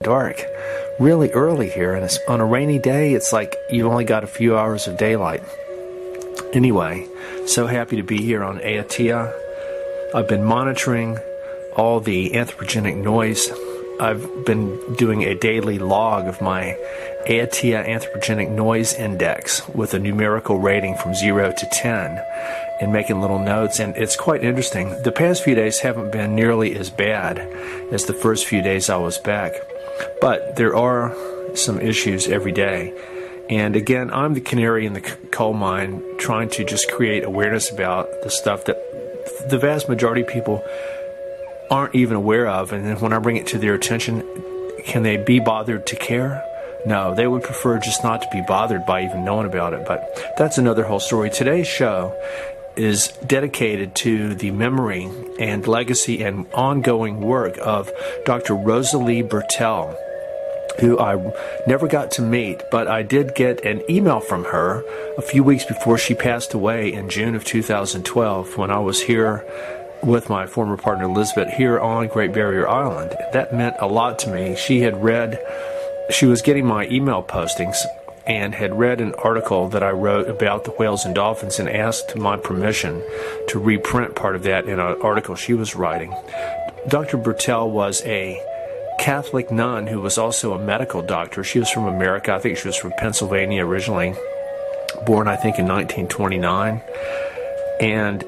dark really early here, and it's on a rainy day. It's like you only got a few hours of daylight. Anyway, so happy to be here on Aotea. I've been monitoring all the anthropogenic noise. I've been doing a daily log of my Aotea Anthropogenic Noise Index with a numerical rating from 0 to 10 and making little notes, and it's quite interesting. The past few days haven't been nearly as bad as the first few days I was back, but there are some issues every day. And again, I'm the canary in the coal mine trying to just create awareness about the stuff that the vast majority of people aren't even aware of, and then when I bring it to their attention, can they be bothered to care? No, they would prefer just not to be bothered by even knowing about it, but that's another whole story. Today's show is dedicated to the memory and legacy and ongoing work of Dr. Rosalie Bertell, who I never got to meet, but I did get an email from her a few weeks before she passed away in June of 2012 when I was here with my former partner Elizabeth here on Great Barrier Island. That meant a lot to me. She was getting my email postings and had read an article that I wrote about the whales and dolphins and asked my permission to reprint part of that in an article she was writing. Dr. Bertell was a Catholic nun who was also a medical doctor. She was from America. I think she was from Pennsylvania originally, born I think in 1929. And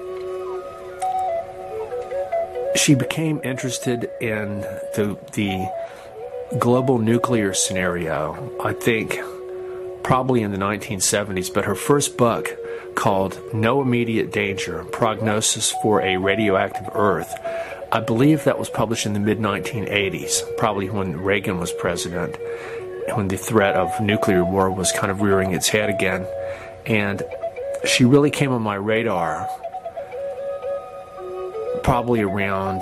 she became interested in the global nuclear scenario, I think, probably in the 1970s, but her first book, called No Immediate Danger, Prognosis for a Radioactive Earth, I believe that was published in the mid-1980s, probably when Reagan was president, when the threat of nuclear war was kind of rearing its head again. And she really came on my radar probably around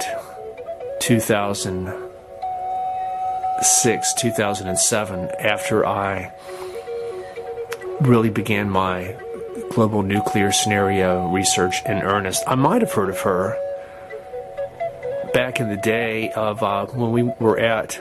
2006, 2007, after I really began my global nuclear scenario research in earnest. I might have heard of her back in the day of when we were at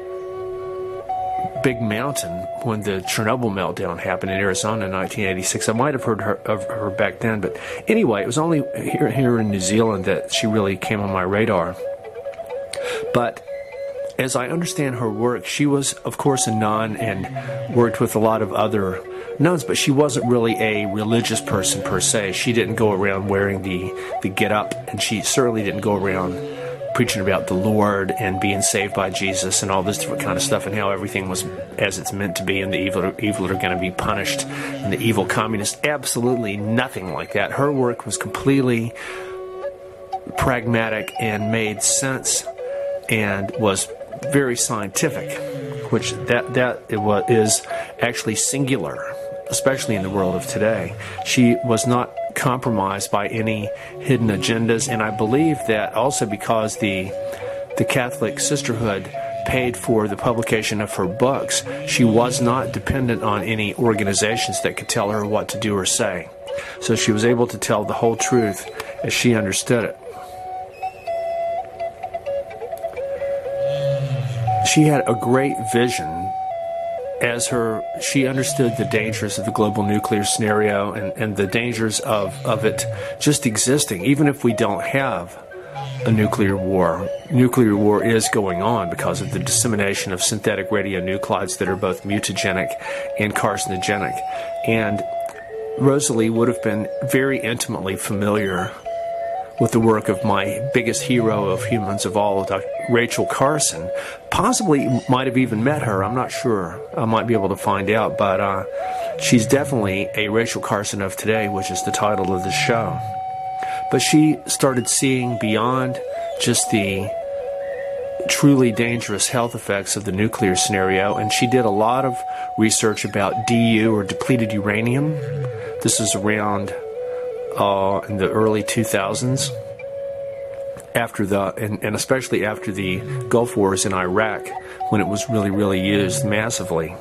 Big Mountain, when the Chernobyl meltdown happened in Arizona in 1986. I might have heard of her back then, but anyway, it was only here in New Zealand that she really came on my radar. But as I understand her work, she was, of course, a nun and worked with a lot of other nuns, but she wasn't really a religious person per se. She didn't go around wearing the get-up, and she certainly didn't go around preaching about the Lord and being saved by Jesus and all this different kind of stuff, and how everything was as it's meant to be, and the evil are going to be punished, and the evil communists. Absolutely nothing like that. Her work was completely pragmatic and made sense and was very scientific, which is actually singular, especially in the world of today. She was not compromised by any hidden agendas, and I believe that also because the Catholic Sisterhood paid for the publication of her books, she was not dependent on any organizations that could tell her what to do or say. So she was able to tell the whole truth as she understood it. She had a great vision she understood the dangers of the global nuclear scenario and the dangers of it just existing. Even if we don't have a nuclear war is going on because of the dissemination of synthetic radionuclides that are both mutagenic and carcinogenic. And Rosalie would have been very intimately familiar with the work of my biggest hero of humans of all, Dr. Rachel Carson. Possibly might have even met her. I'm not sure. I might be able to find out, but she's definitely a Rachel Carson of today, which is the title of the show. But she started seeing beyond just the truly dangerous health effects of the nuclear scenario, and she did a lot of research about DU, or depleted uranium. This is around in the early 2000s, and especially after the Gulf Wars in Iraq, when it was really used massively.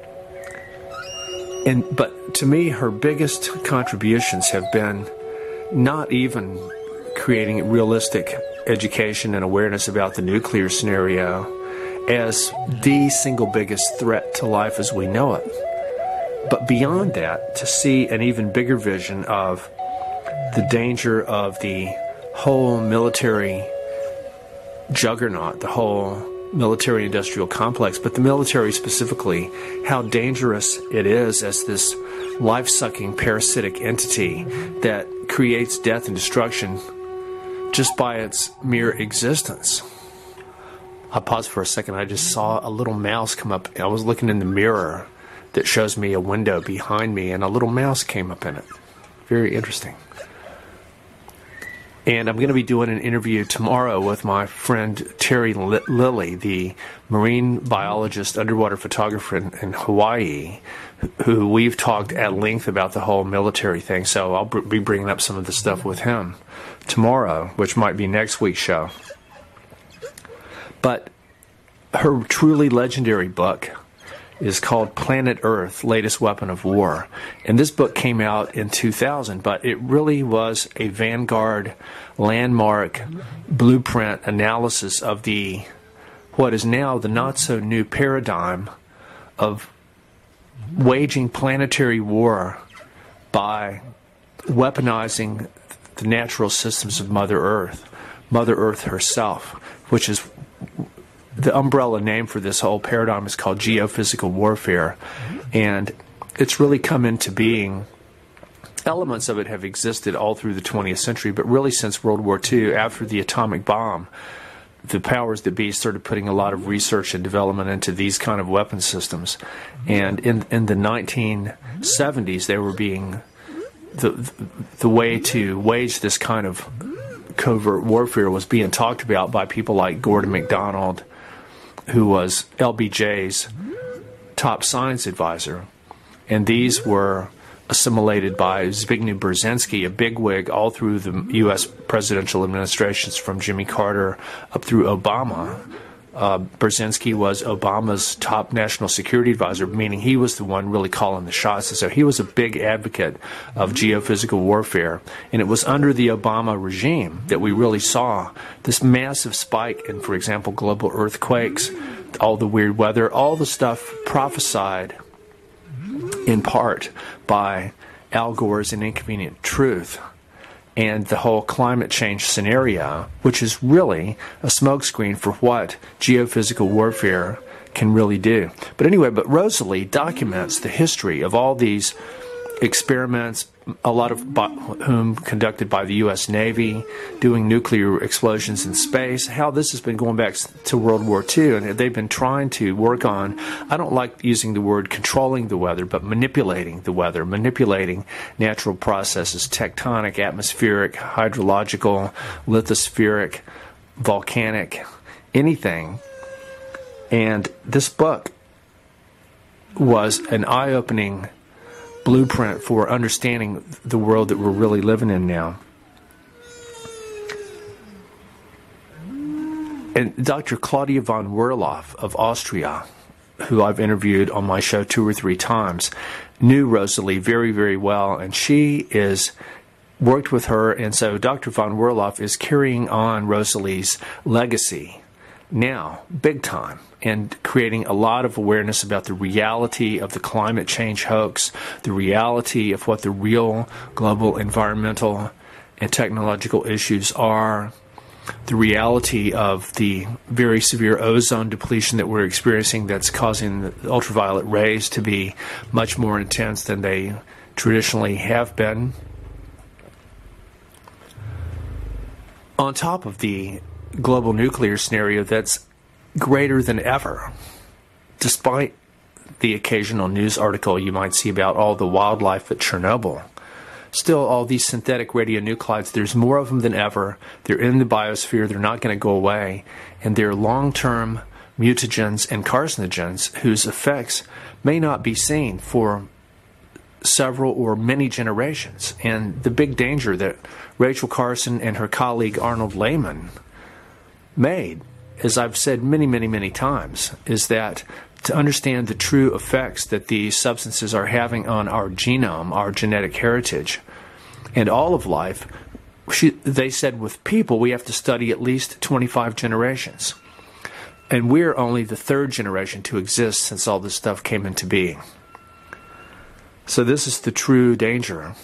But to me, her biggest contributions have been not even creating realistic education and awareness about the nuclear scenario as the single biggest threat to life as we know it. But beyond that, to see an even bigger vision of the danger of the whole military juggernaut, the whole military-industrial complex, but the military specifically, how dangerous it is as this life-sucking parasitic entity that creates death and destruction just by its mere existence. I'll pause for a second. I just saw a little mouse come up. I was looking in the mirror that shows me a window behind me, and a little mouse came up in it. Very interesting. And I'm going to be doing an interview tomorrow with my friend Terry Lilly, the marine biologist, underwater photographer in Hawaii, who we've talked at length about the whole military thing. So I'll be bringing up some of the stuff with him tomorrow, which might be next week's show. But her truly legendary book is called Planet Earth, Latest Weapon of War. And this book came out in 2000, but it really was a vanguard, landmark, blueprint analysis of what is now the not-so-new paradigm of waging planetary war by weaponizing the natural systems of Mother Earth herself, which is the umbrella name for this whole paradigm is called geophysical warfare, and it's really come into being. Elements of it have existed all through the 20th century, but really since World War II, after the atomic bomb, the powers that be started putting a lot of research and development into these kind of weapon systems. And in the 1970s, they were being the way to wage this kind of covert warfare was being talked about by people like Gordon MacDonald, who was LBJ's top science advisor. And these were assimilated by Zbigniew Brzezinski, a bigwig all through the U.S. presidential administrations from Jimmy Carter up through Obama. Brzezinski was Obama's top national security advisor, meaning he was the one really calling the shots. And so he was a big advocate of geophysical warfare. And it was under the Obama regime that we really saw this massive spike in, for example, global earthquakes, all the weird weather, all the stuff prophesied in part by Al Gore's An Inconvenient Truth, and the whole climate change scenario, which is really a smokescreen for what geophysical warfare can really do. But anyway, Rosalie documents the history of all these experiments, a lot of whom conducted by the U.S. Navy, doing nuclear explosions in space, how this has been going back to World War II, and they've been trying to work on, I don't like using the word controlling the weather, but manipulating the weather, manipulating natural processes, tectonic, atmospheric, hydrological, lithospheric, volcanic, anything. And this book was an eye-opening blueprint for understanding the world that we're really living in now. And Dr. Claudia von Werloff of Austria, who I've interviewed on my show 2 or 3 times, knew Rosalie very, very well, and she worked with her, and so Dr. von Werloff is carrying on Rosalie's legacy now, big time, and creating a lot of awareness about the reality of the climate change hoax, the reality of what the real global environmental and technological issues are, the reality of the very severe ozone depletion that we're experiencing that's causing the ultraviolet rays to be much more intense than they traditionally have been. On top of the global nuclear scenario that's greater than ever, despite the occasional news article you might see about all the wildlife at Chernobyl. Still, all these synthetic radionuclides, there's more of them than ever. They're in the biosphere. They're not going to go away. And they're long-term mutagens and carcinogens whose effects may not be seen for several or many generations. And the big danger that Rachel Carson and her colleague Arnold Lehman made, as I've said many, many, many times, is that to understand the true effects that these substances are having on our genome, our genetic heritage, and all of life, they said with people we have to study at least 25 generations. And we're only the third generation to exist since all this stuff came into being. So this is the true danger.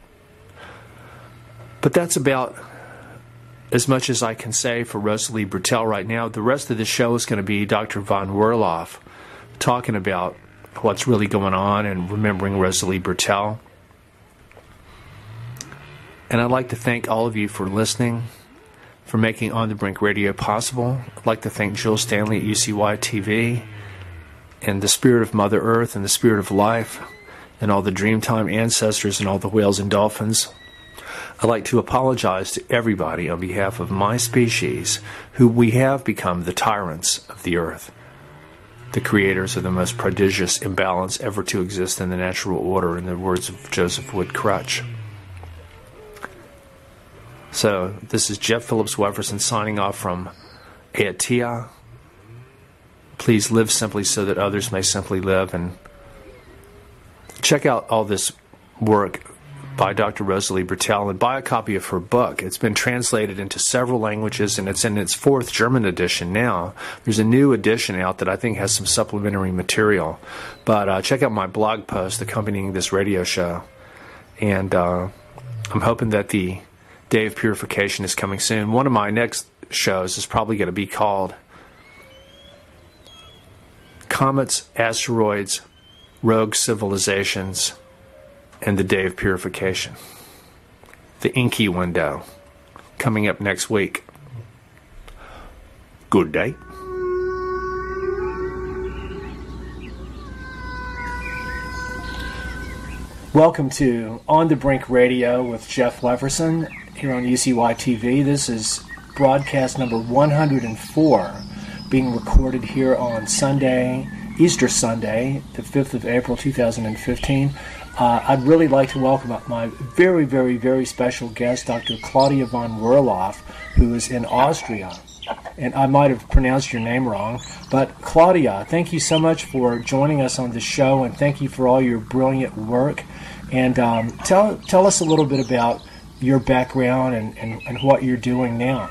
But that's about as much as I can say for Rosalie Bertell right now. The rest of the show is going to be Dr. von Werloff talking about what's really going on and remembering Rosalie Bertell. And I'd like to thank all of you for listening, for making On the Brink Radio possible. I'd like to thank Jill Stanley at UCY TV and the spirit of Mother Earth and the spirit of life and all the Dreamtime ancestors and all the whales and dolphins. I'd like to apologize to everybody on behalf of my species, who we have become the tyrants of the earth, the creators of the most prodigious imbalance ever to exist in the natural order, in the words of Joseph Wood Crutch. So, this is Jeff Phillips Weverson signing off from Aotea. Please live simply so that others may simply live, and check out all this work by Dr. Rosalie Bertell and buy a copy of her book. It's been translated into several languages, and it's in its 4th German edition now. There's a new edition out that I think has some supplementary material. But check out my blog post accompanying this radio show. And I'm hoping that the Day of Purification is coming soon. One of my next shows is probably going to be called Comets, Asteroids, Rogue Civilizations, and the Day of Purification. The Inky Window, coming up next week. Good day. Welcome to On the Brink Radio with Jeff Weverson here on UCY TV. This is broadcast number 104, being recorded here on Sunday, Easter Sunday, the 5th of April 2015. I'd really like to welcome my very, very, very special guest, Dr. Claudia von Werloff, who is in Austria. And I might have pronounced your name wrong, but Claudia, thank you so much for joining us on the show, and thank you for all your brilliant work. And tell us a little bit about your background and what you're doing now.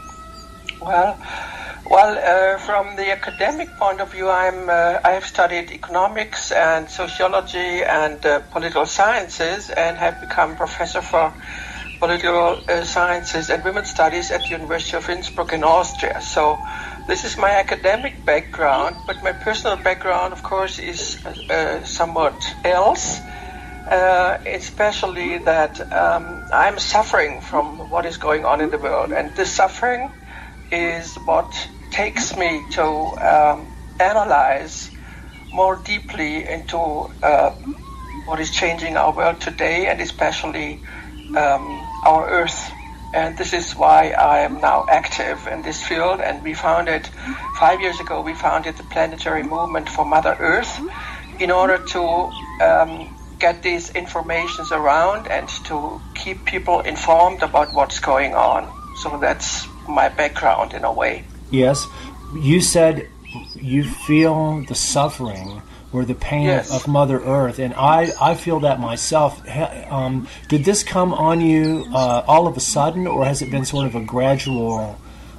Well, from the academic point of view, I have studied economics and sociology and political sciences, and have become professor for political sciences and women's studies at the University of Innsbruck in Austria. So this is my academic background, but my personal background, of course, is somewhat else, especially that I'm suffering from what is going on in the world, and this suffering is what takes me to analyze more deeply into what is changing our world today, and especially our Earth. And this is why I am now active in this field. And we founded, 5 years ago, we founded the Planetary Movement for Mother Earth in order to get these informations around and to keep people informed about what's going on. So that's my background in a way. Yes. You said you feel the suffering or the pain of Mother Earth, and I feel that myself. Did this come on you all of a sudden, or has it been sort of a gradual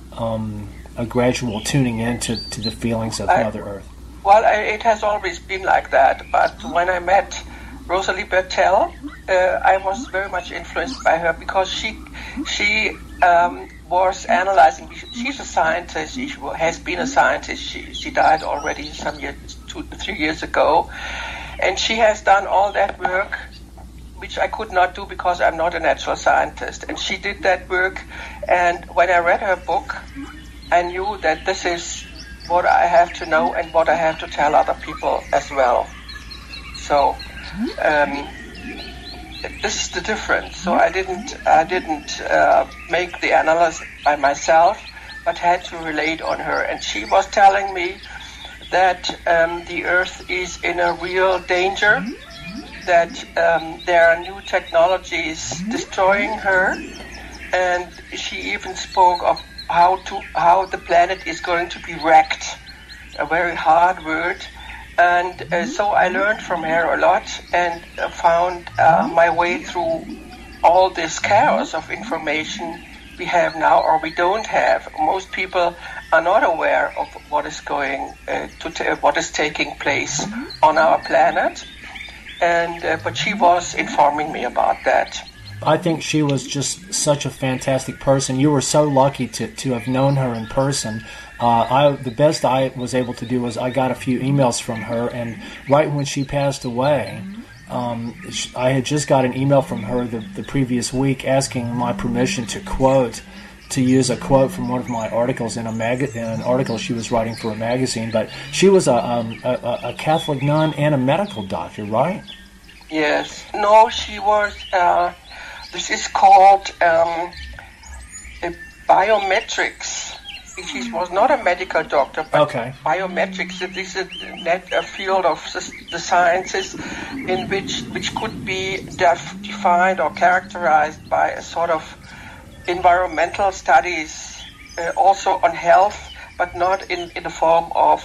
tuning into the feelings of Mother Earth? Well, it has always been like that, but when I met Rosalie Bertell, I was very much influenced by her, because she was analyzing. She's a scientist. She has been a scientist. She died already some years, 2-3 years ago, and she has done all that work, which I could not do because I'm not a natural scientist. And she did that work, and when I read her book, I knew that this is what I have to know and what I have to tell other people as well. So this is the difference. So I didn't make the analysis by myself, but had to relate on her. And she was telling me that the Earth is in a real danger, that there are new technologies destroying her, and she even spoke of how the planet is going to be wrecked, a very hard word. And so I learned from her a lot, and found my way through all this chaos of information we have now, or we don't have. Most people are not aware of what is what is taking place on our planet, and but she was informing me about that. I think she was just such a fantastic person. You were so lucky to have known her in person. The best I was able to do was I got a few emails from her, and right when she passed away, I had just got an email from her the previous week asking my permission to use a quote from one of my articles in an article she was writing for a magazine. But she was a Catholic nun and a medical doctor, right? Yes. No, she was. This is called biometrics. She was not a medical doctor, but biometrics. This is a field of the sciences in which could be defined or characterized by a sort of environmental studies, also on health, but not in the form of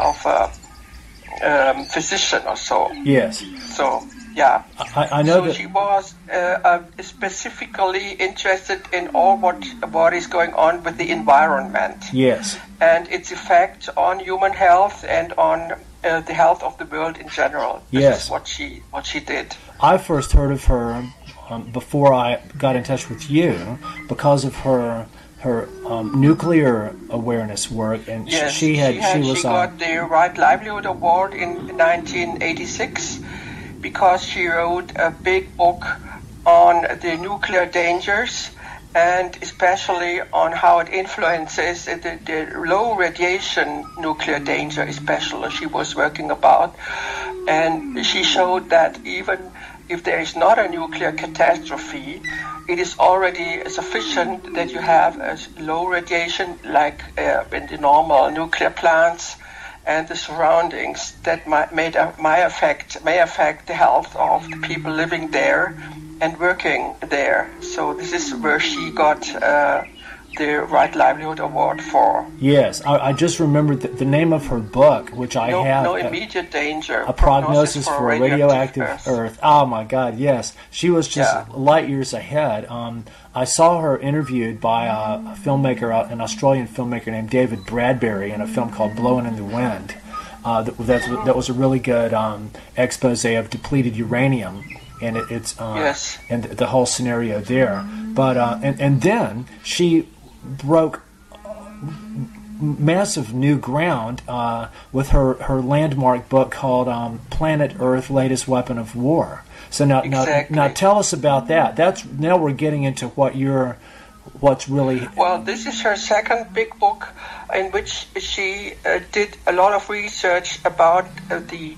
physician or so. Yes. So. Yeah, I know so she was specifically interested in all what is going on with the environment. Yes, and its effect on human health and on the health of the world in general. This is what she did. I first heard of her before I got in touch with you because of her nuclear awareness work, and yes, she got the Right Livelihood Award in 1986. Because she wrote a big book on the nuclear dangers, and especially on how it influences the low radiation nuclear danger, especially she was working about. And she showed that even if there is not a nuclear catastrophe, it is already sufficient that you have a low radiation, like in the normal nuclear plants, and the surroundings that may affect the health of the people living there and working there. So this is where she got the Right Livelihood Award for. Yes, I just remembered the name of her book, which I have. No Immediate Danger. A Prognosis for a Radioactive Earth. Oh my God, yes. She was just light years ahead. I saw her interviewed by a filmmaker, an Australian filmmaker named David Bradbury, in a film called Blowing in the Wind. That was a really good expose of depleted uranium, and it's and the whole scenario there. But and then she broke massive new ground with her landmark book called Planet Earth: Latest Weapon of War. So now tell us about that. Now we're getting into what's really... Well, this is her second big book in which she did a lot of research about the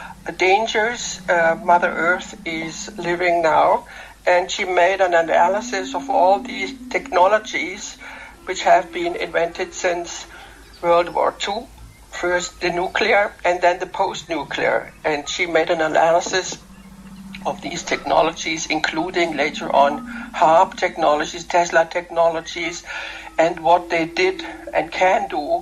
dangers Mother Earth is living now, and she made an analysis of all these technologies which have been invented since World War II. First the nuclear and then the post-nuclear, and she made an analysis of these technologies, including later on HAARP technologies, Tesla technologies, and what they did and can do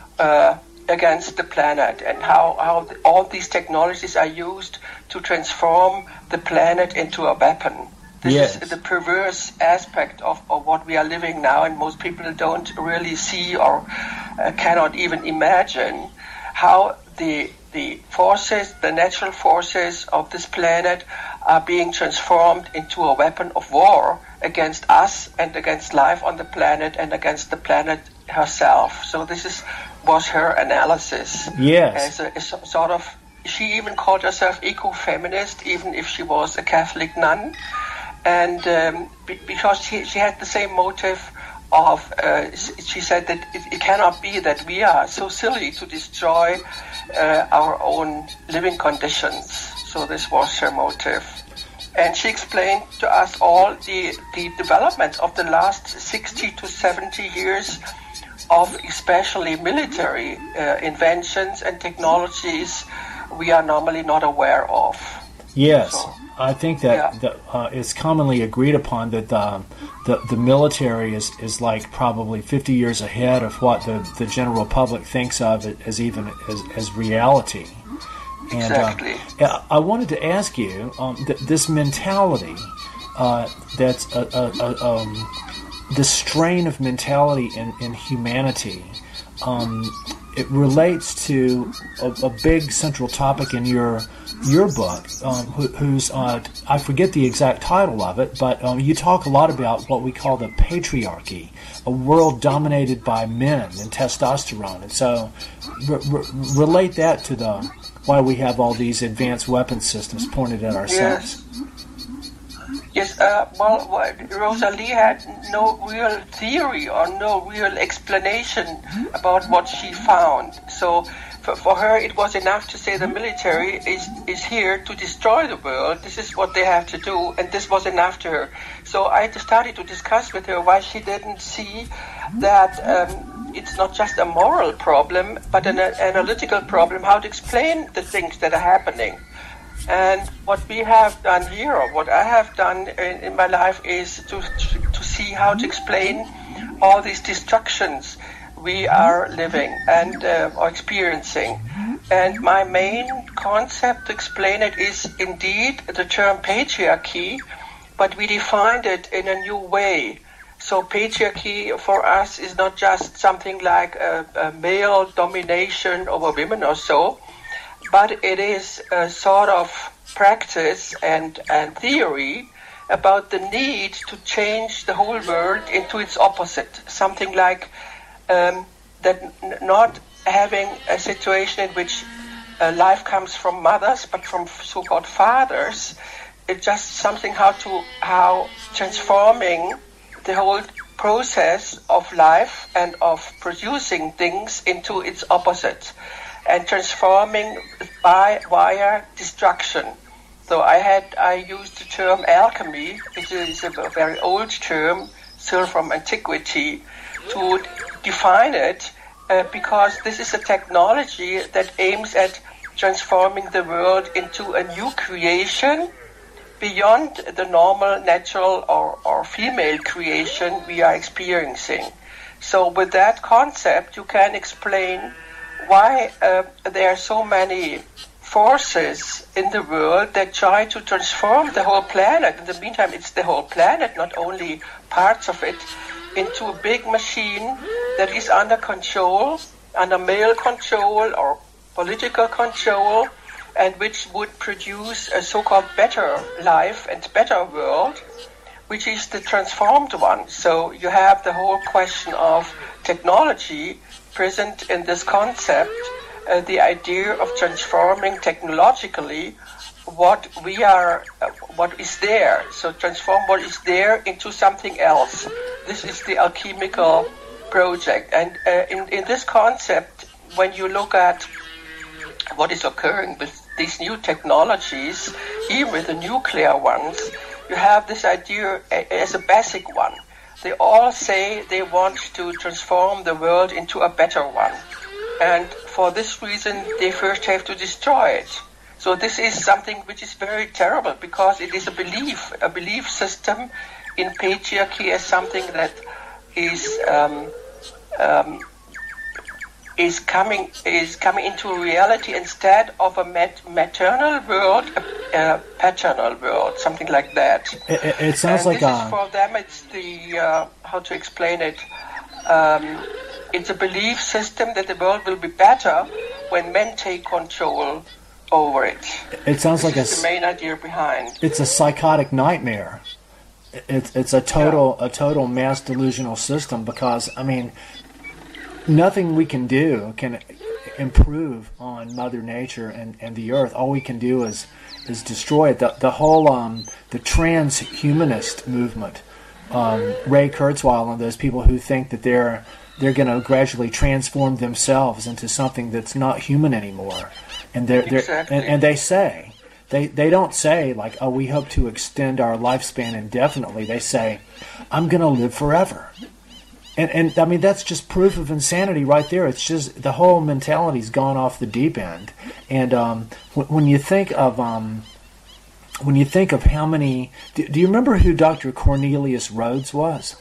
against the planet, and how all these technologies are used to transform the planet into a weapon. This is the perverse aspect of what we are living now, and most people don't really see or cannot even imagine how the forces, the natural forces of this planet are being transformed into a weapon of war against us and against life on the planet and against the planet herself. So this was her analysis. Yes. As a sort of, she even called herself eco-feminist, even if she was a Catholic nun. And because she had the same motive of, she said that it cannot be that we are so silly to destroy our own living conditions. So this was her motive. And she explained to us all the developments of the last 60 to 70 years of especially military inventions and technologies we are normally not aware of. Yes. So, I think that it's commonly agreed upon that the military is like probably 50 years ahead of what the general public thinks of it as reality. And, exactly. I wanted to ask you this mentality that's this strain of mentality in humanity it relates to a big central topic in your book, whose I forget the exact title of it, but you talk a lot about what we call the patriarchy, a world dominated by men and testosterone. And so relate that to why we have all these advanced weapon systems pointed at ourselves. Yes, Rosa Lee had no real theory or no real explanation about what she found. So for her, it was enough to say the military is here to destroy the world. This is what they have to do, and this was enough to her. So I started to discuss with her why she didn't see that it's not just a moral problem, but an analytical problem, how to explain the things that are happening. And what we have done here, or what I have done in my life, is to see how to explain all these destructions we are living and are experiencing. And my main concept to explain it is indeed the term patriarchy, but we defined it in a new way. So patriarchy for us is not just something like a male domination over women or so, but it is a sort of practice and theory about the need to change the whole world into its opposite. Something like that, not having a situation in which life comes from mothers, but from so-called fathers. It's just something how transforming the whole process of life and of producing things into its opposite, and transforming via destruction. So I used the term alchemy, which is a very old term, still from antiquity, to define it, because this is a technology that aims at transforming the world into a new creation beyond the normal natural or female creation we are experiencing. So with that concept, you can explain why there are so many forces in the world that try to transform the whole planet. In the meantime, it's the whole planet, not only parts of it, into a big machine that is under control, under male control or political control, and which would produce a so-called better life and better world, which is the transformed one. So you have the whole question of technology present in this concept, the idea of transforming technologically what is there. So transform what is there into something else. This is the alchemical project. And in this concept, when you look at what is occurring with these new technologies, even with the nuclear ones, you have this idea as a basic one. They all say they want to transform the world into a better one. And for this reason, they first have to destroy it. So this is something which is very terrible, because it is a belief system in patriarchy as something that is coming into reality instead of a maternal world, a paternal world, something like that. It sounds like for them, it's the how to explain it. It's a belief system that the world will be better when men take control over it. It sounds like the main idea behind. It's a psychotic nightmare. It's a total mass delusional system, because I mean, nothing we can do can improve on Mother Nature and the Earth. All we can do is destroy it. The whole the transhumanist movement, Ray Kurzweil and those people who think that they're going to gradually transform themselves into something that's not human anymore, and they say. They don't say, like, oh, we hope to extend our lifespan indefinitely. They say, I'm going to live forever. And I mean, that's just proof of insanity right there. It's just the whole mentality's gone off the deep end. And when you think of how many... Do you remember who Dr. Cornelius Rhodes was?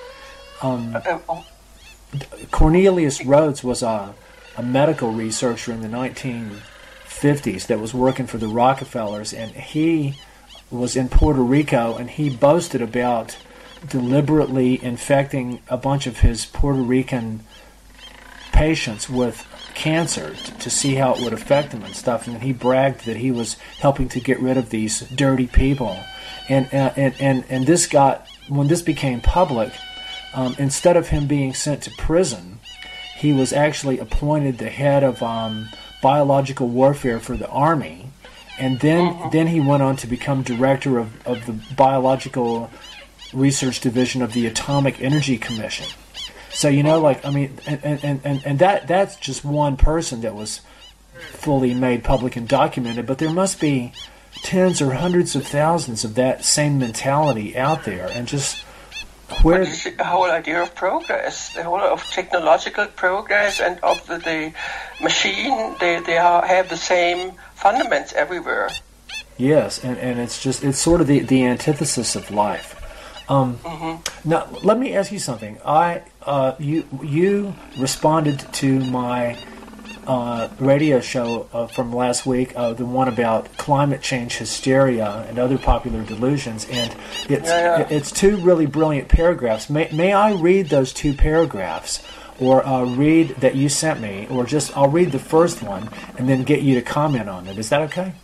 Cornelius Rhodes was a medical researcher in the 1950s that was working for the Rockefellers, and he was in Puerto Rico, and he boasted about deliberately infecting a bunch of his Puerto Rican patients with cancer to see how it would affect them and stuff, and he bragged that he was helping to get rid of these dirty people, and this got, when this became public, instead of him being sent to prison, he was actually appointed the head of biological warfare for the Army, and then he went on to become director of the Biological Research Division of the Atomic Energy Commission. So, you know, like, I mean, and that's just one person that was fully made public and documented, but there must be tens or hundreds of thousands of that same mentality out there, and just where... But you see, the whole idea of progress, the whole of technological progress and of the machine, they have the same fundaments everywhere. Yes, and it's sort of the antithesis of life. Now, let me ask you something. You responded to my radio show from last week, the one about climate change hysteria and other popular delusions, and it's two really brilliant paragraphs. May I read those two paragraphs, or read that you sent me, or just I'll read the first one and then get you to comment on it. Is that okay?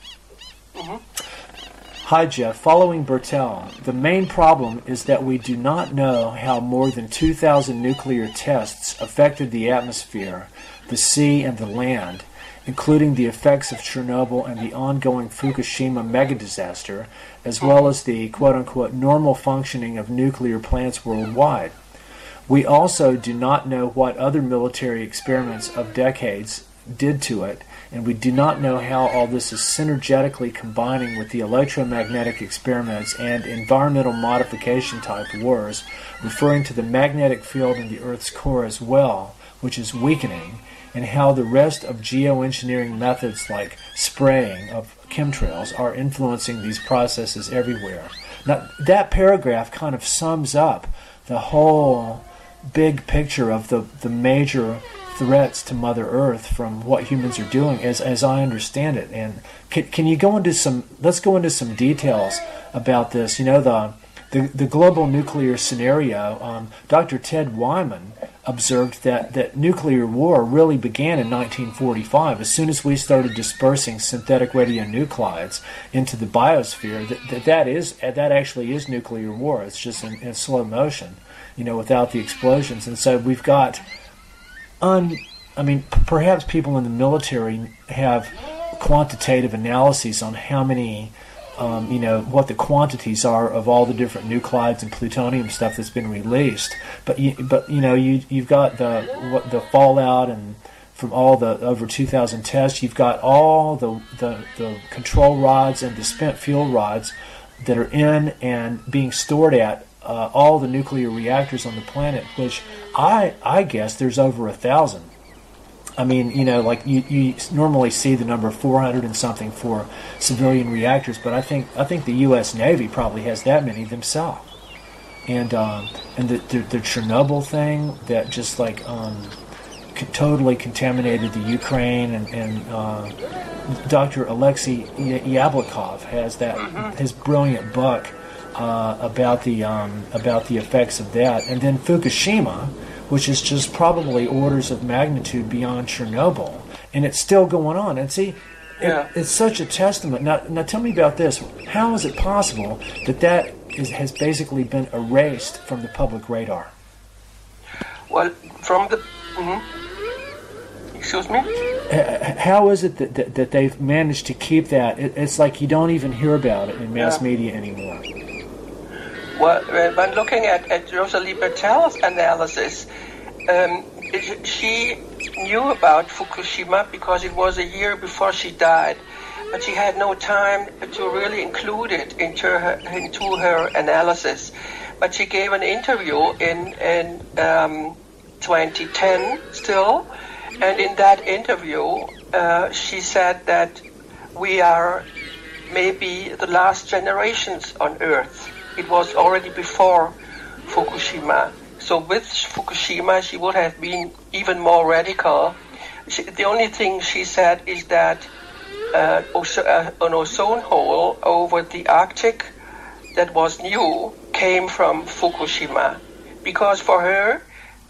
Hi, Jeff. Following Bertel, the main problem is that we do not know how more than 2,000 nuclear tests affected the atmosphere, the sea, and the land, including the effects of Chernobyl and the ongoing Fukushima megadisaster, as well as the quote-unquote normal functioning of nuclear plants worldwide. We also do not know what other military experiments of decades did to it, and we do not know how all this is synergetically combining with the electromagnetic experiments and environmental modification type wars, referring to the magnetic field in the Earth's core as well, which is weakening, and how the rest of geoengineering methods like spraying of chemtrails are influencing these processes everywhere. Now, that paragraph kind of sums up the whole big picture of the major threats to Mother Earth from what humans are doing, as I understand it. And can you go into let's go into some details about this. You know, the global nuclear scenario, Dr. Ted Wyman observed that nuclear war really began in 1945. As soon as we started dispersing synthetic radionuclides into the biosphere, that actually is nuclear war. It's just in slow motion, you know, without the explosions. And so we've got perhaps people in the military have quantitative analyses on how many, what the quantities are of all the different nuclides and plutonium stuff that's been released. But you've got the fallout, and from all the over 2,000 tests, you've got all the control rods and the spent fuel rods that are in and being stored at all the nuclear reactors on the planet, which I guess there's over 1,000. I mean, you know, like you normally see the number 400 and something for civilian reactors, but I think the U.S. Navy probably has that many themselves. And the Chernobyl thing that just like totally contaminated the Ukraine, and Dr. Alexei Yablokov has his brilliant book about the effects of that, and then Fukushima, which is just probably orders of magnitude beyond Chernobyl, and it's still going on. And see, it's such a testament. Now tell me about this. How is it possible that has basically been erased from the public radar? Well, from the... Excuse me? How is it that they've managed to keep that? It's like you don't even hear about it in mass media anymore. Well, when looking at Rosalie Bertel's analysis, she knew about Fukushima because it was a year before she died, but she had no time to really include it into her analysis. But she gave an interview in 2010 still, and in that interview she said that we are maybe the last generations on Earth. It was already before Fukushima. So with Fukushima, she would have been even more radical. The only thing she said is that an ozone hole over the Arctic that was new came from Fukushima. Because for her,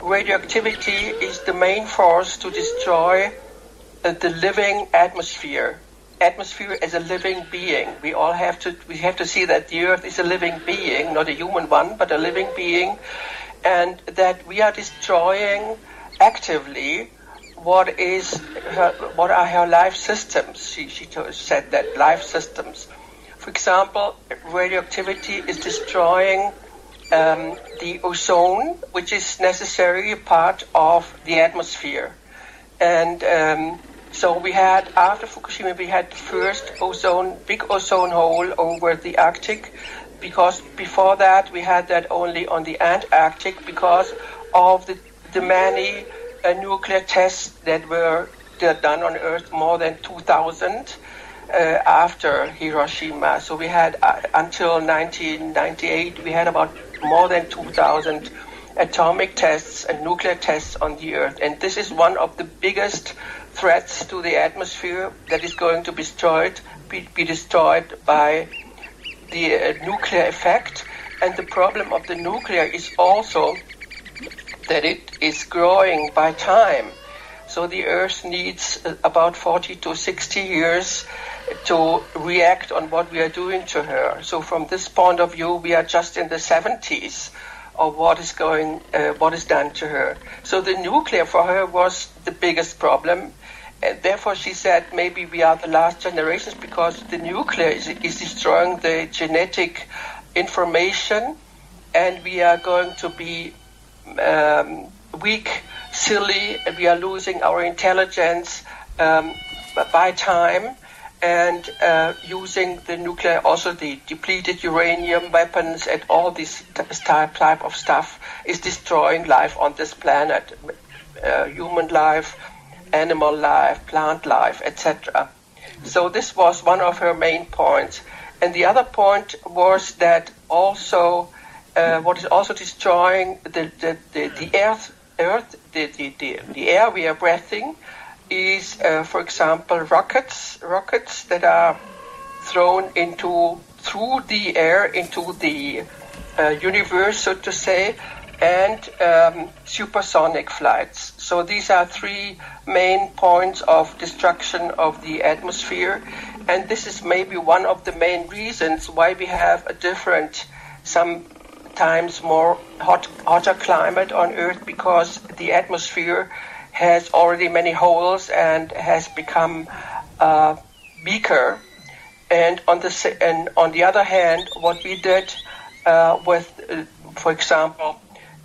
radioactivity is the main force to destroy the living atmosphere. Atmosphere as a living being. We have to see that the Earth is a living being, not a human one, but a living being, and that we are destroying actively what are her life systems. She said that life systems. For example, radioactivity is destroying the ozone, which is necessary part of the atmosphere. And so we had, after Fukushima, we had the first big ozone hole over the Arctic, because before that we had that only on the Antarctic because of the many nuclear tests that were done on Earth, more than 2,000 after Hiroshima. So we had, until 1998, we had about more than 2,000 atomic tests and nuclear tests on the Earth. And this is one of the biggest threats to the atmosphere that is going to be destroyed by the nuclear effect. And the problem of the nuclear is also that it is growing by time. So the Earth needs about 40 to 60 years to react on what we are doing to her. So from this point of view, we are just in the 70s of what is done to her. So the nuclear for her was the biggest problem. And therefore, she said maybe we are the last generations, because the nuclear is destroying the genetic information, and we are going to be weak, silly, and we are losing our intelligence by time. And using the nuclear, also the depleted uranium weapons and all this type of stuff is destroying life on this planet, human life, animal life, plant life, etc. So this was one of her main points. And the other point was that also what is also destroying the air we are breathing is, for example, rockets that are thrown through the air into the universe, so to say, and supersonic flights. So these are three main points of destruction of the atmosphere, and this is maybe one of the main reasons why we have a different, sometimes more hotter climate on Earth, because the atmosphere has already many holes and has become weaker. And on the other hand, what we did with, for example,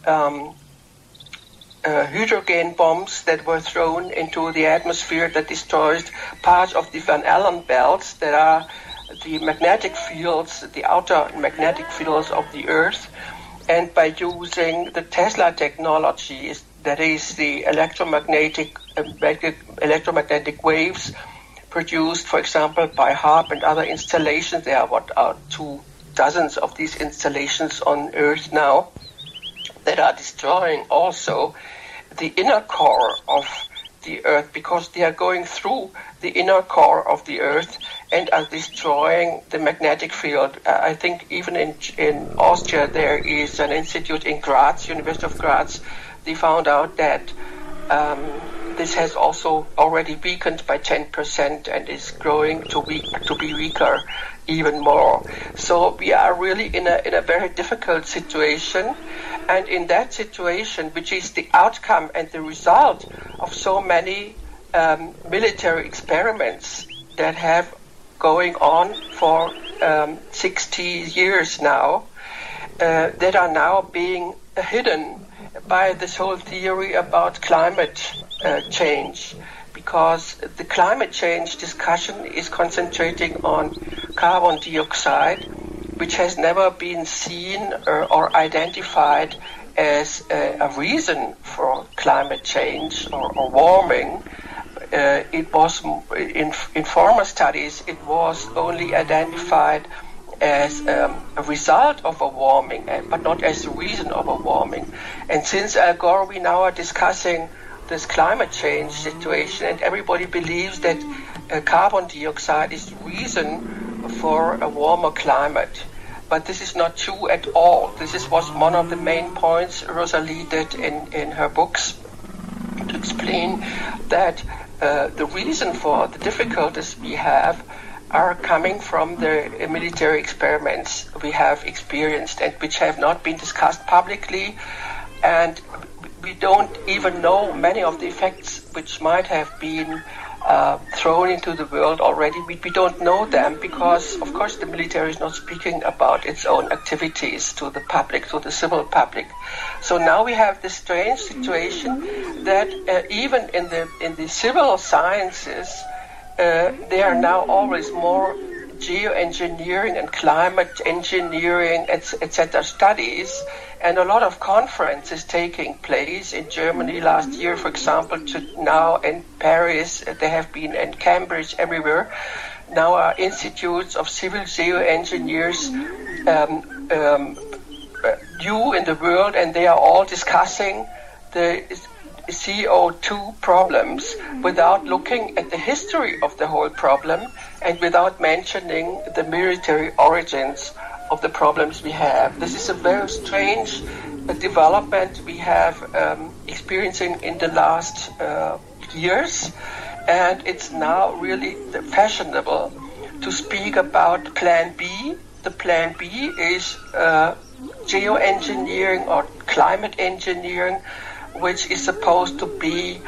hydrogen bombs that were thrown into the atmosphere that destroys parts of the Van Allen belts, that are the magnetic fields, the outer magnetic fields of the Earth. And by using the Tesla technology, that is the electromagnetic waves produced, for example, by HAARP and other installations. There are 2 dozens of these installations on Earth now that are destroying also the inner core of the Earth, because they are going through the inner core of the Earth and are destroying the magnetic field. I think even in Austria there is an institute in Graz, University of Graz. They found out that this has also already weakened by 10% and is growing to be weaker even more. So we are really in a very difficult situation, and in that situation, which is the outcome and the result of so many military experiments that have going on for 60 years now, that are now being hidden by this whole theory about climate change, because the climate change discussion is concentrating on carbon dioxide, which has never been seen or identified as a reason for climate change or warming. It was in former studies, it was only identified as a result of a warming, but not as the reason of a warming. And since Al Gore, we now are discussing this climate change situation, and everybody believes that carbon dioxide is the reason for a warmer climate. but this is not true at all. Was one of the main points Rosalie did in her books, to explain that the reason for the difficulties we have are coming from the military experiments we have experienced and which have not been discussed publicly, and we don't even know many of the effects which might have been thrown into the world already. We don't know them because, of course, the military is not speaking about its own activities to the public, to the civil public. So now we have this strange situation that even in the civil sciences, there are now always more geoengineering and climate engineering, etc. studies, and a lot of conferences taking place in Germany last year, for example, to now in Paris, they have been in Cambridge, everywhere. Now are institutes of civil geoengineers new in the world, and they are all discussing the CO2 problems without looking at the history of the whole problem and without mentioning the military origins of the problems we have. This is a very strange development we have experiencing in the last years, and it's now really fashionable to speak about Plan B. The Plan B is geoengineering or climate engineering, which is supposed to be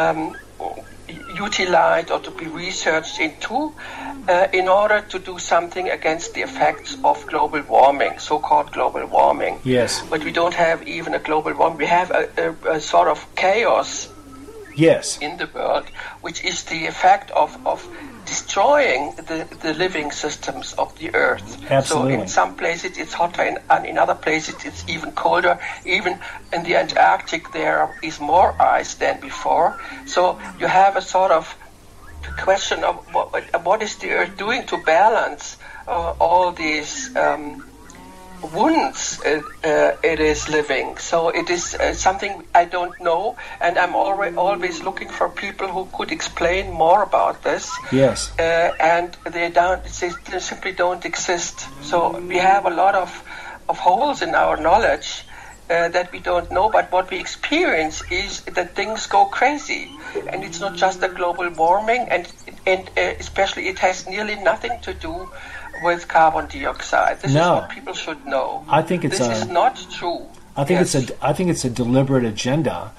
utilized or to be researched into in order to do something against the effects of global warming, so-called global warming. Yes. But we don't have even a global warming. We have a sort of chaos in the world, which is the effect of destroying the living systems of the earth. Absolutely. So in some places it's hotter, and in other places it's even colder. Even in the Antarctic there is more ice than before. So you have a sort of question of what is the earth doing to balance all these wounds it is living. So it is something I don't know, and I'm always looking for people who could explain more about this. Yes. And they simply don't exist. So we have a lot of holes in our knowledge that we don't know, but what we experience is that things go crazy, and it's not just the global warming, and especially it has nearly nothing to do with carbon dioxide. This is what people should know. I think this is not true. I think it's a deliberate agenda,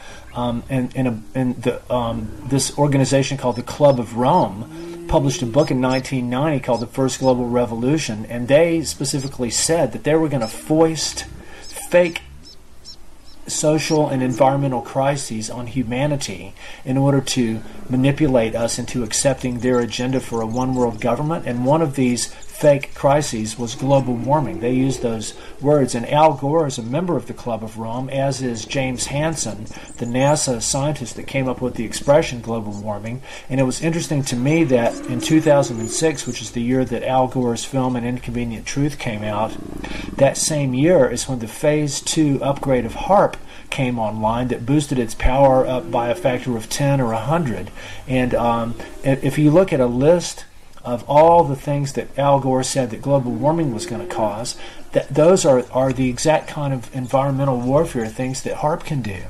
this organization called the Club of Rome published a book in 1990 called The First Global Revolution, and they specifically said that they were going to foist fake social and environmental crises on humanity in order to manipulate us into accepting their agenda for a one-world government. And one of these fake crises was global warming. They used those words, and Al Gore is a member of the Club of Rome, as is James Hansen, the NASA scientist that came up with the expression global warming. And it was interesting to me that in 2006, which is the year that Al Gore's film An Inconvenient Truth came out, that same year is when the Phase 2 upgrade of HAARP came online that boosted its power up by a factor of 10 or 100. And if you look at a list of all the things that Al Gore said that global warming was going to cause, those are the exact kind of environmental warfare things that HAARP can do.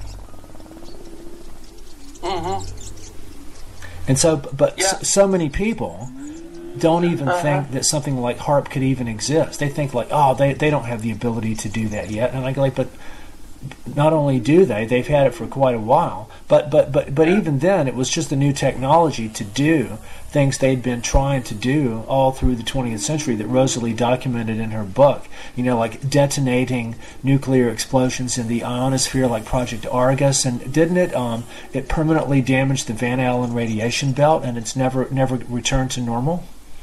Mm-hmm. And so, so many people don't even think that something like HAARP could even exist. They think like, they don't have the ability to do that yet. And I go like, but not only do they've had it for quite a while, but even then it was just a new technology to do things they'd been trying to do all through the 20th century that Rosalie documented in her book. You know, like detonating nuclear explosions in the ionosphere, like Project Argus, and didn't it? It permanently damaged the Van Allen radiation belt, and it's never returned to normal.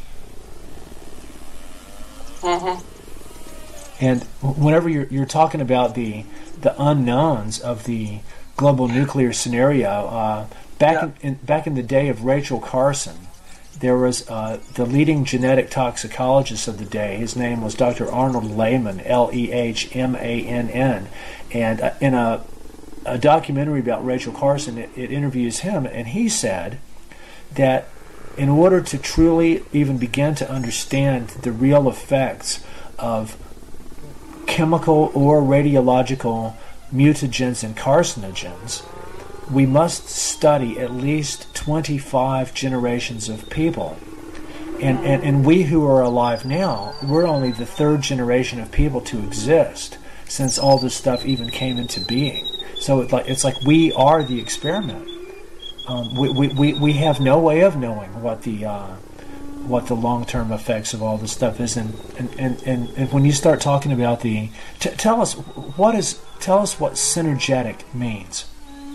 Mm-hmm. And whenever you're talking about the unknowns of the global nuclear scenario, back in the day of Rachel Carson, there was the leading genetic toxicologist of the day. His name was Dr. Arnold Lehman, Lehmann, and in a documentary about Rachel Carson, it interviews him, and he said that in order to truly even begin to understand the real effects of chemical or radiological mutagens and carcinogens, we must study at least 25 generations of people. And we who are alive now, we're only the third generation of people to exist since all this stuff even came into being. So it's like we are the experiment. We have no way of knowing what the long-term effects of all this stuff is. And when you start talking about tell us what synergetic means.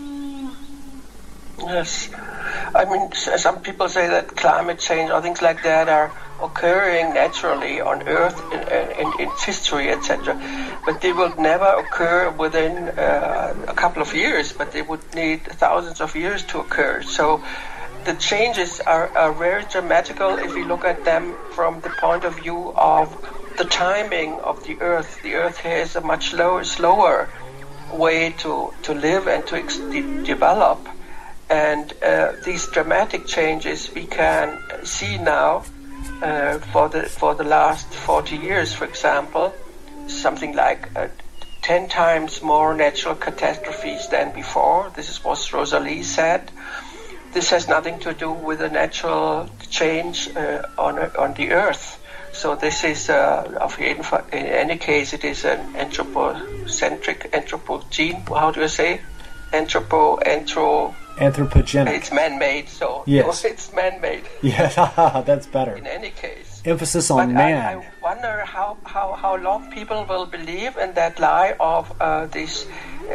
Yes. I mean, some people say that climate change or things like that are occurring naturally on Earth in its history, etc. But they will never occur within a couple of years, but they would need thousands of years to occur. So the changes are very dramatical if you look at them from the point of view of the timing of the Earth. The Earth has a much slower way to live and to develop. And these dramatic changes we can see now for the last 40 years, for example, something like 10 times more natural catastrophes than before. This is what Rosalie said. This has nothing to do with the natural change on the Earth. So this is, in any case, it is an anthropogenic. How do you say? Anthropogenic. It's man-made, so yes. It's man-made. Yeah, that's better. In any case. Emphasis on man. I wonder how long people will believe in that lie of this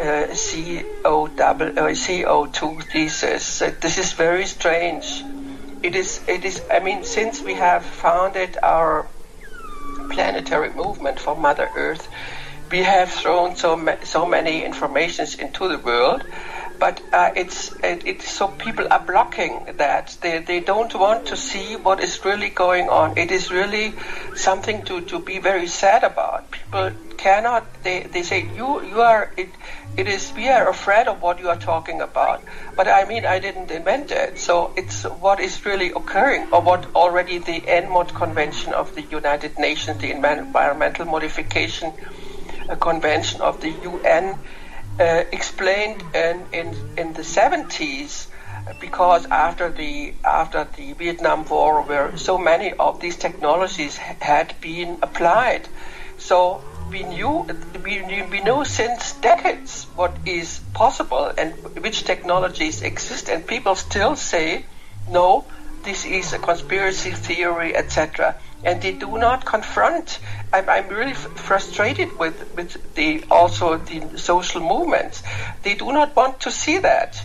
CO2 thesis. This is very strange. It is. I mean, since we have founded our planetary movement for Mother Earth, we have thrown so many informations into the world, but it's so people are blocking that. They don't want to see what is really going on. It is really something to be very sad about. People cannot. They say you are. It is. We are afraid of what you are talking about. But I mean, I didn't invent it. So it's what is really occurring, or what already the ENMOD Convention of the United Nations, the Environmental Modification Convention of the UN, explained in the 70s, because after the Vietnam War, where so many of these technologies had been applied, so we know since decades what is possible and which technologies exist, and people still say no, this is a conspiracy theory, etc. And they do not confront. I'm really frustrated with the social movements. They do not want to see that.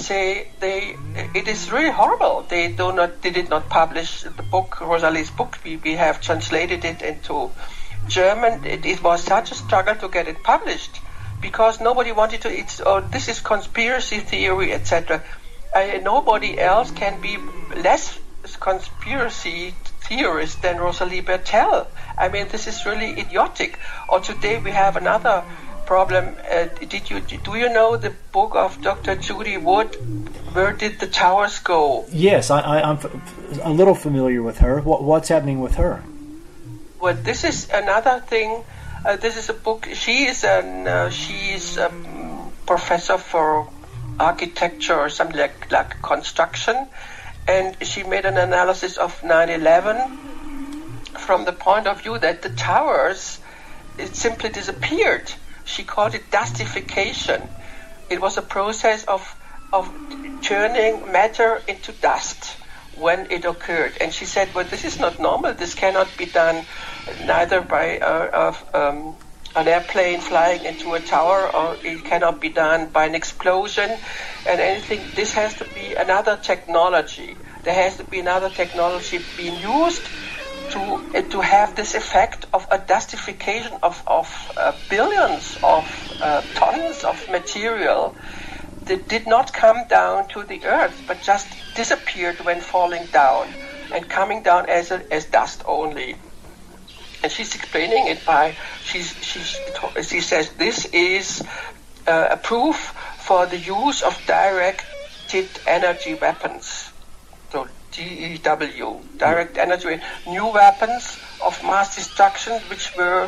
It is really horrible. They did not publish the book, Rosalie's book. We have translated it into German. It was such a struggle to get it published because nobody wanted to. This is conspiracy theory, etc. Nobody else can be less conspiracy theorist than Rosalie Bertell. I mean, this is really idiotic. Or today we have another problem. Do you know the book of Dr. Judy Wood, Where Did the Towers Go? Yes, I'm a little familiar with her. What's happening with her? Well, this is another thing. This is a book. She's a professor for architecture or something like construction, and she made an analysis of 9/11 from the point of view that the towers, it simply disappeared. She called it dustification. It was a process of turning matter into dust when it occurred. And she said, well, this is not normal. This cannot be done neither by an airplane flying into a tower, or it cannot be done by an explosion and anything. This has to be another technology. There has to be another technology being used to have this effect of a dustification of billions of tons of material that did not come down to the earth, but just disappeared when falling down and coming down as dust only. And she's explaining it by she says this is a proof for the use of directed energy weapons. So DEW, direct energy, new weapons of mass destruction, which were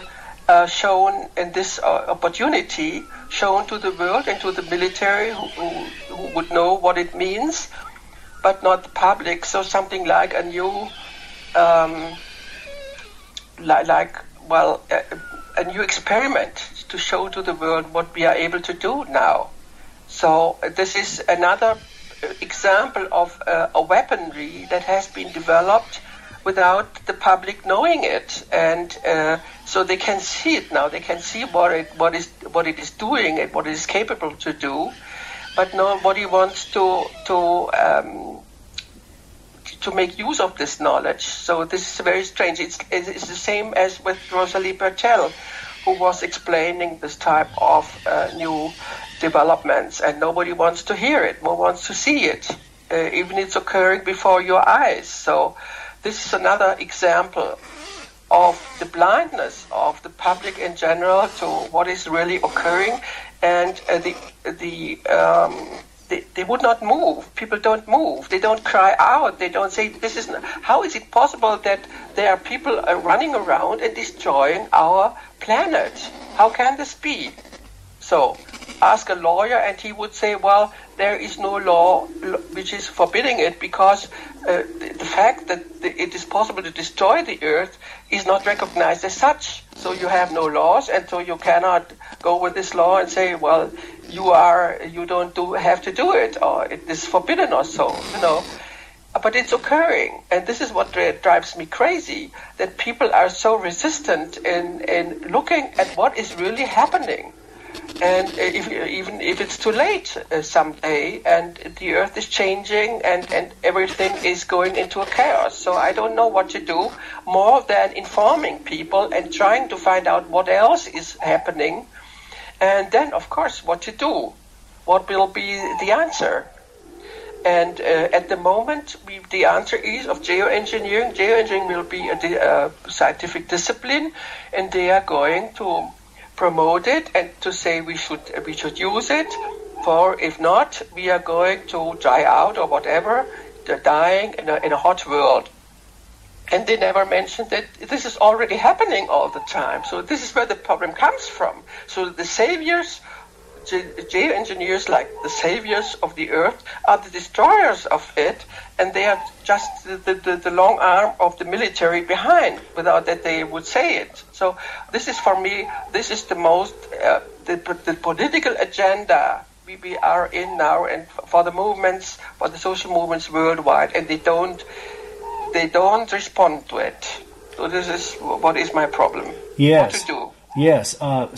shown in this opportunity, shown to the world and to the military who would know what it means, but not the public. So something like a new, a new experiment to show to the world what we are able to do now. So this is another example of a weaponry that has been developed without the public knowing it, and so they can see it now. They can see what it is doing and what it is capable to do, but nobody wants to make use of this knowledge. So this is very strange. It's the same as with Rosalie Bertell, who was explaining this type of new developments, and nobody wants to hear it. No one wants to see it, even it's occurring before your eyes. So this is another example of the blindness of the public in general to what is really occurring, and they would not move. People don't move. They don't cry out. They don't say, how is it possible that there are people running around and destroying our planet? How can this be? So ask a lawyer and he would say, well, there is no law which is forbidding it, because the fact that it is possible to destroy the earth is not recognized as such. So you have no laws, and so you cannot go with this law and say, well, you don't have to do it, or it is forbidden or so, But it's occurring, and this is what drives me crazy, that people are so resistant in looking at what is really happening. And even if it's too late someday, and the earth is changing and everything is going into a chaos. So I don't know what to do more than informing people and trying to find out what else is happening. And then, of course, what to do. What will be the answer? And at the moment, the answer is of geoengineering. Geoengineering will be a scientific discipline, and they are going to promote it and to say we should use it, for if not, we are going to dry out or whatever, dying in a hot world. And they never mentioned that this is already happening all the time. So this is where the problem comes from. So the saviors, geoengineers, like the saviors of the earth, are the destroyers of it, and they are just the long arm of the military behind, without that they would say it. So this is, for me, this is the most the political agenda we are in now, and for the movements, for the social movements worldwide, and they don't respond to it. So this is what is my problem. Yes. What to do? Yes.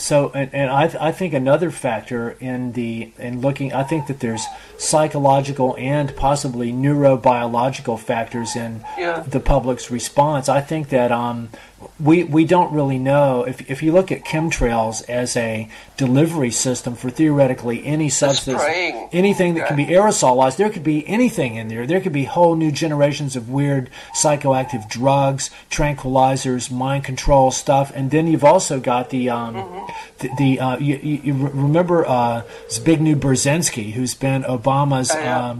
I think another factor in looking, I think that there's psychological and possibly neurobiological factors in the public's response. I think that we don't really know if you look at chemtrails as a delivery system for theoretically any substance, anything that can be aerosolized. There could be anything in there. There could be whole new generations of weird psychoactive drugs, tranquilizers, mind control stuff, and then you've also got you remember Zbigniew Brzezinski, who's been Obama's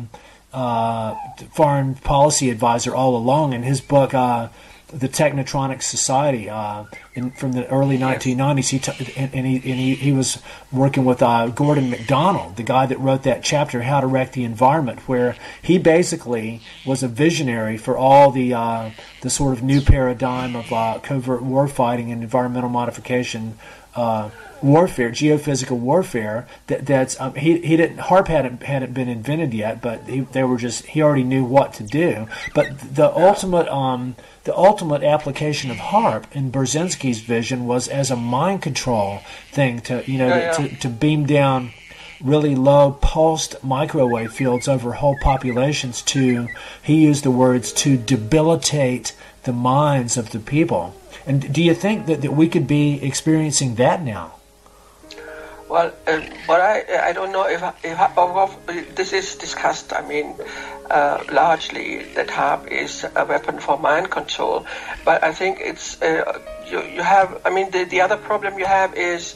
foreign policy advisor all along, in his book The Technotronic Society from the early 1990s. He was working with Gordon MacDonald, the guy that wrote that chapter, How to Wreck the Environment, where he basically was a visionary for all the sort of new paradigm of covert war fighting and environmental modification warfare, geophysical warfare. That's he didn't. HAARP hadn't been invented yet, but he already knew what to do. But the ultimate application of HAARP in Brzezinski's vision was as a mind control thing to beam down really low pulsed microwave fields over whole populations he used the words, to debilitate the minds of the people. And do you think that we could be experiencing that now? Well, but I don't know if this is discussed. I mean, largely that HAARP is a weapon for mind control. But I think it's you have. I mean, the other problem you have is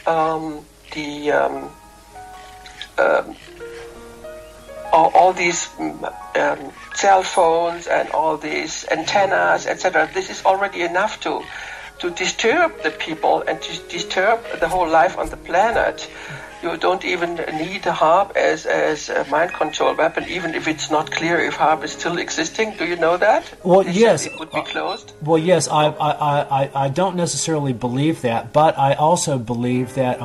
all these cell phones and all these antennas, etc. This is already enough to to disturb the people and to disturb the whole life on the planet. You don't even need a harp as a mind control weapon, even if it's not clear if harp is still existing. Do you know that? Well, They yes. said it would be closed. Well, yes, I don't necessarily believe that, but I also believe that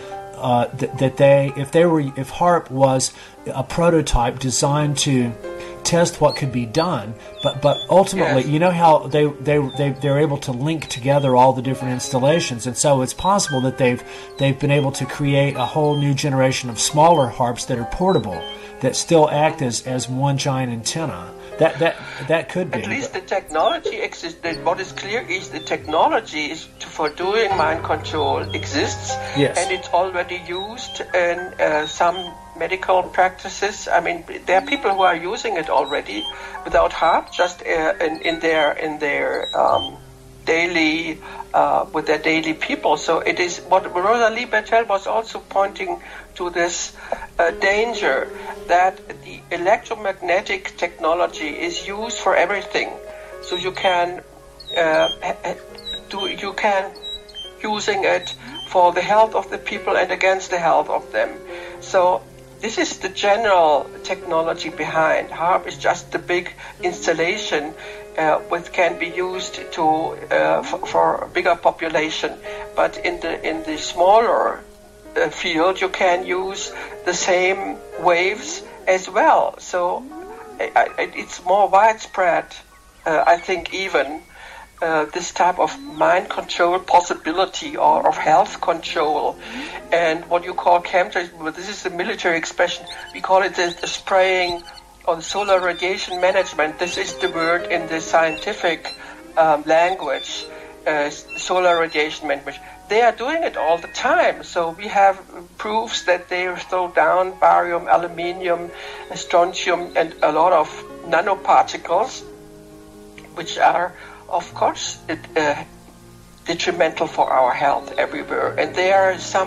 if HARP was a prototype designed to test what could be done, but ultimately, Yes. you know how they're able to link together all the different installations, and so it's possible that they've been able to create a whole new generation of smaller harps that are portable, that still act as one giant antenna. That could be. At least the technology exists. What is clear is the technology for doing mind control exists, Yes. and it's already used in some medical practices. I mean, there are people who are using it already without harp, just in their daily with their daily people. So it is what Rosalie Bertell was also pointing to, this danger that the electromagnetic technology is used for everything. So you can using it for the health of the people and against the health of them. So this is the general technology behind. HARP is just the big installation which can be used for a bigger population. But in the smaller field, you can use the same waves as well. So it's more widespread, I think, even this type of mind control possibility or of health control. And what you call chemtrails, but this is a military expression, we call it the spraying or the solar radiation management. This is the word in the scientific language, solar radiation management. They are doing it all the time. So we have proofs that they throw down barium, aluminium, strontium, and a lot of nanoparticles, which are, of course, detrimental for our health everywhere. And there are some,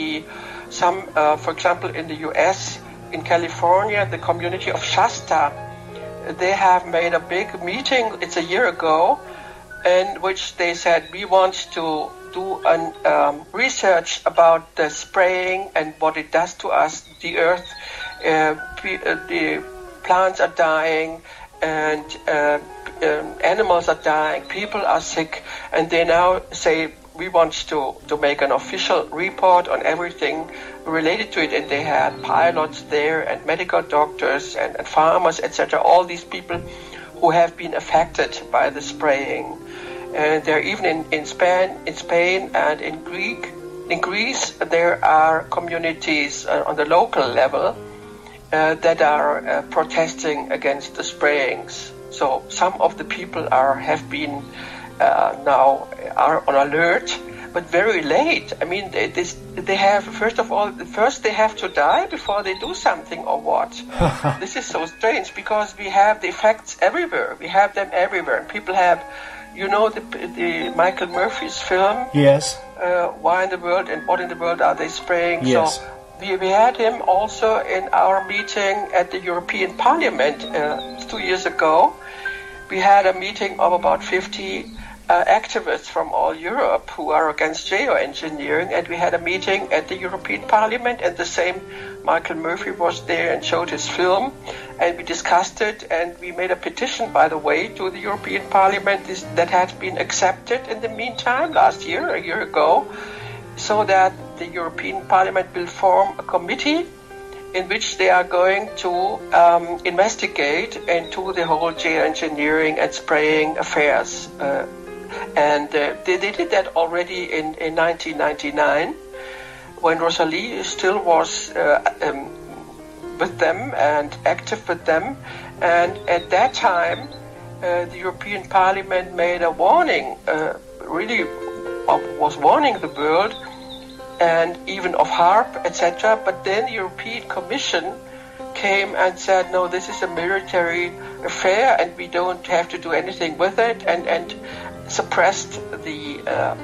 for example, in the U.S., in California, the community of Shasta, they have made a big meeting, it's a year ago, in which they said, we want to do research about the spraying and what it does to us, the earth, the plants are dying, and animals are dying, people are sick, and they now say, we want to make an official report on everything related to it. And they had pilots there and medical doctors and farmers, etc., all these people who have been affected by the spraying. And they're even in Spain and in Greece, there are communities on the local level that are protesting against the sprayings. So some of the people have been now are on alert, but very late. I mean, they have, first they have to die before they do something, or what? This is so strange, because we have the effects everywhere. We have them everywhere. People have, the Michael Murphy's film. Yes. Why in the world and what in the world are they spraying? Yes. So we had him also in our meeting at the European Parliament 2 years ago. We had a meeting of about 50 activists from all Europe who are against geoengineering, and we had a meeting at the European Parliament, and the same Michael Murphy was there and showed his film, and we discussed it, and we made a petition, by the way, to the European Parliament that had been accepted in the meantime a year ago, so that the European Parliament will form a committee in which they are going to investigate into the whole geoengineering and spraying affairs. And they did that already in 1999, when Rosalie still was with them and active with them. And at that time, the European Parliament made a warning, was warning the world, and even of HARP, etc. But then the European Commission came and said, no, this is a military affair and we don't have to do anything with it, and suppressed the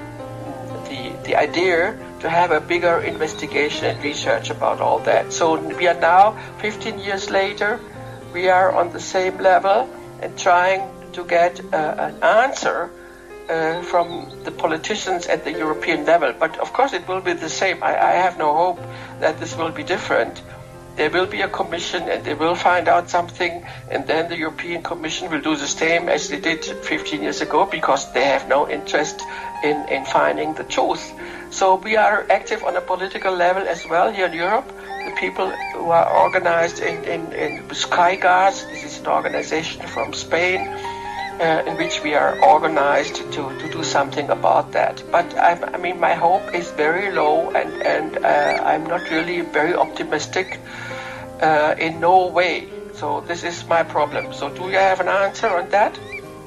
idea to have a bigger investigation and research about all that. So we are now, 15 years later, we are on the same level and trying to get an answer from the politicians at the European level. But of course it will be the same. I have no hope that this will be different. There will be a commission and they will find out something, and then the European Commission will do the same as they did 15 years ago, because they have no interest in finding the truth. So we are active on a political level as well here in Europe. The people who are organized in Sky Guards, this is an organization from Spain, in which we are organized to do something about that. But I mean, my hope is very low, and I'm not really very optimistic in no way. So this is my problem. So do you have an answer on that?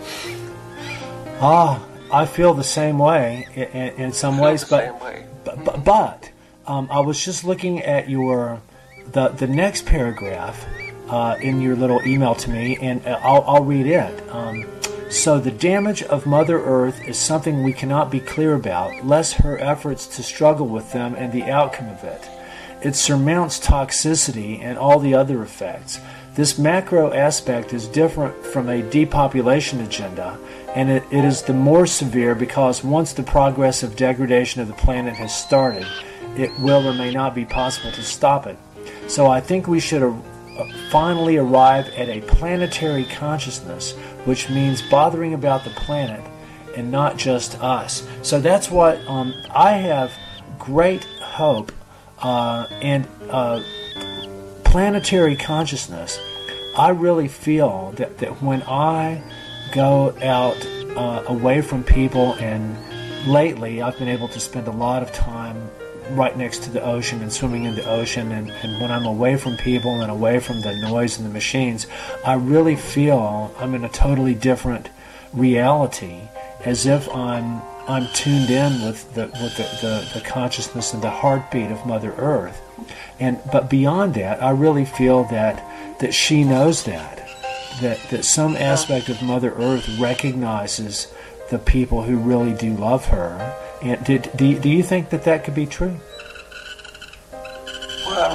I feel the same way in some ways, but I was just looking at the next paragraph in your little email to me, and I'll read it. So the damage of Mother Earth is something we cannot be clear about, less her efforts to struggle with them and the outcome of it. It surmounts toxicity and all the other effects. This macro aspect is different from a depopulation agenda, and it is the more severe because once the progressive degradation of the planet has started, it will or may not be possible to stop it. So I think we should finally arrive at a planetary consciousness, which means bothering about the planet and not just us. So that's what I have great hope and planetary consciousness. I really feel that when I go out away from people, and lately I've been able to spend a lot of time right next to the ocean and swimming in the ocean, and when I'm away from people and away from the noise and the machines, I really feel I'm in a totally different reality, as if I'm tuned in with the consciousness and the heartbeat of Mother Earth. But beyond that, I really feel that she knows that some aspect of Mother Earth recognizes the people who really do love her. And do you think that could be true? Well,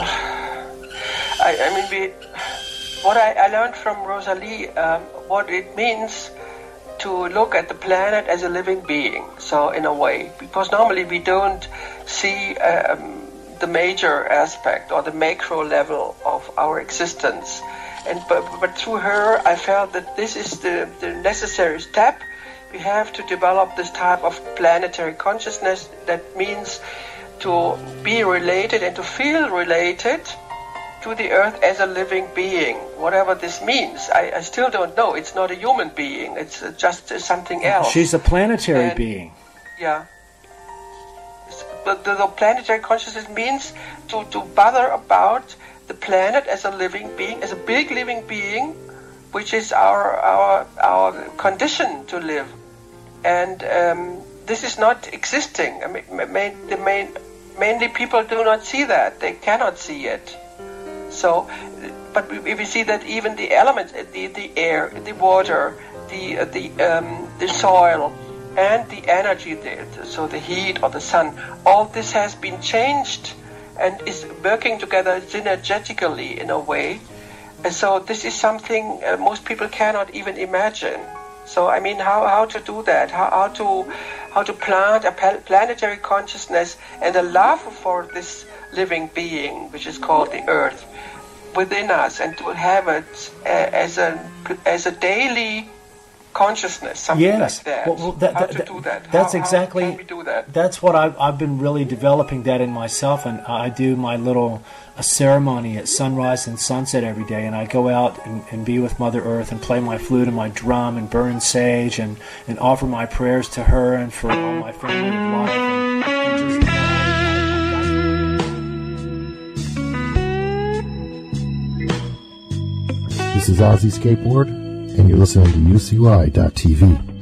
I mean, what I learned from Rosalie, what it means to look at the planet as a living being. So in a way, because normally we don't see the major aspect or the macro level of our existence. But through her, I felt that this is the necessary step. We have to develop this type of planetary consciousness. That means to be related and to feel related to the Earth as a living being, whatever this means. I still don't know. It's not a human being. It's just something else. She's a planetary being. Yeah. But the planetary consciousness means to bother about the planet as a living being, as a big living being, which is our condition to live. And this is not existing. I mean, mainly people do not see that. They cannot see it. So, but we see that even the elements, the air, the water, the soil, and the energy, so the heat or the sun, all this has been changed and is working together synergetically in a way. And so this is something most people cannot even imagine. So I mean, how to do that? How to plant a planetary consciousness and a love for this living being, which is called the Earth, within us, and to have it as a daily consciousness, something like that. Well, how to do that? That's exactly. How can we do that? That's what I've been really developing that in myself, and I do my little ceremony at sunrise and sunset every day, and I go out and be with Mother Earth and play my flute and my drum and burn sage and offer my prayers to her and for all my family and life. This is Ozzy Skateboard, and you're listening to UCY.TV.